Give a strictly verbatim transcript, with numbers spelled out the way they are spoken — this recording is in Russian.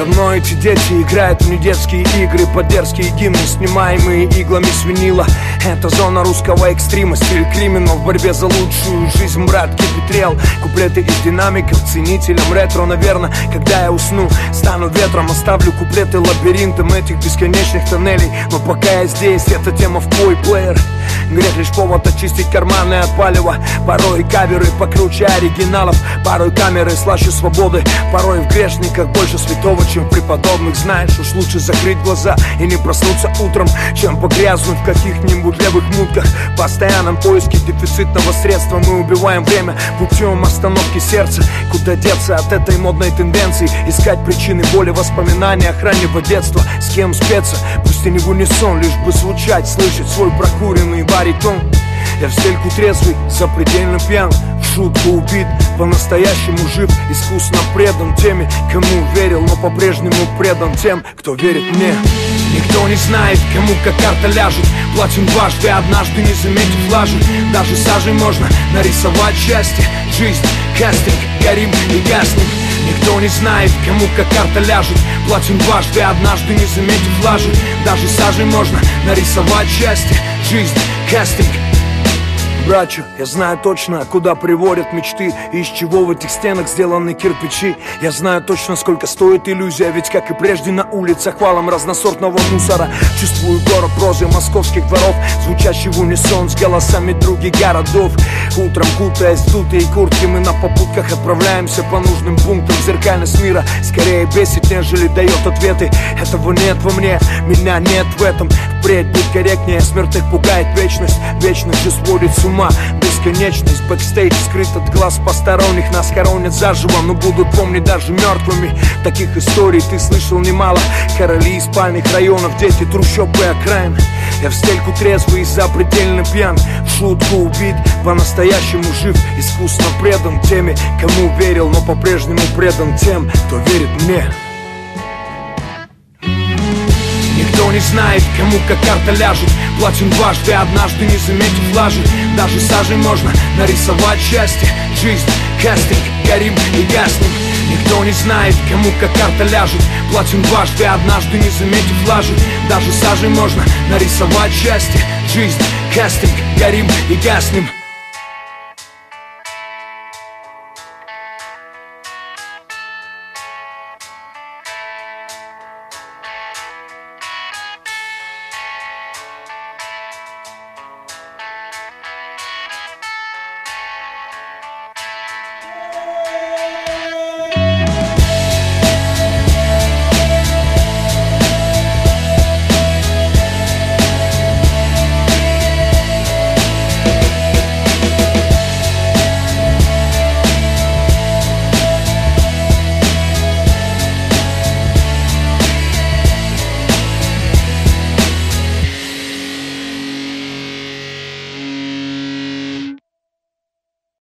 Давно эти дети играют в недетские игры под дерзкие гимны, снимаемые иглами с винила. Это зона русского экстрима, стиль криминал в борьбе за лучшую жизнь, брат, кипитрел. Куплеты из динамиков, ценителям ретро. Наверное, когда я усну, стану ветром, оставлю куплеты лабиринтом этих бесконечных тоннелей. Но пока я здесь, эта тема в плеер. Грех лишь повод очистить карманы от палева. Порой каверы покруче оригиналов, порой камеры слаще свободы, порой в грешниках больше святого, чем в преподобных. Знаешь, уж лучше закрыть глаза и не проснуться утром, чем погрязнуть в каких-нибудь левых мутках. В постоянном поиске дефицитного средства мы убиваем время путем остановки сердца. Куда деться от этой модной тенденции? Искать причины боли, воспоминания о раннего детства. С кем спеться? Пусть и не в унисон, лишь бы звучать, слышать свой прокуренный баритон. Я в стельку трезвый, запредельно пьян, в шутку убит, по-настоящему жив, искусно предан теми, кому верил, но по-прежнему предан тем, кто верит мне. Никто не знает, кому как карта ляжет, платим дважды, однажды не заметив лажи. Даже сажей можно нарисовать счастье, жизнь, кастинг, горим и гаснем. Никто не знает, кому как карта ляжет, платим дважды, однажды не заметив лажи. Даже сажей можно нарисовать счастье, жизнь, кастинг. Братью, я знаю точно, куда приводят мечты и из чего в этих стенах сделаны кирпичи. Я знаю точно, сколько стоит иллюзия, ведь, как и прежде, на улицах валом разносортного мусора. Чувствую город прозы московских дворов, звучащий в унисон с голосами других городов. Утром, кутаясь в дутые куртки, мы на попутках отправляемся по нужным пунктам. Зеркальность мира скорее бесит, нежели дает ответы. Этого нет во мне, меня нет в этом. Впредь быть корректнее, смерть их пугает вечность. Вечность же сводит с ума, бесконечность. Бэкстейдж скрыт от глаз посторонних, нас хоронят заживо, но будут помнить даже мертвыми. Таких историй ты слышал немало. Короли из спальных районов, дети трущоб и окраин. Я в стельку трезвый и запредельно пьян, в шутку убит, по-настоящему жив, искусно предан теми, кому верил, но по-прежнему предан тем, кто верит мне. Никто не знает, кому как карта ляжет, платим дважды, однажды не заметив лажи. Даже сажей можно нарисовать счастье, жизнь, кастинг, горим и гаснем. Никто не знает, кому как карта ляжет, платим дважды, однажды не заметив лажи. Даже сажей можно нарисовать счастье, жизнь, кастинг, горим и гаснем.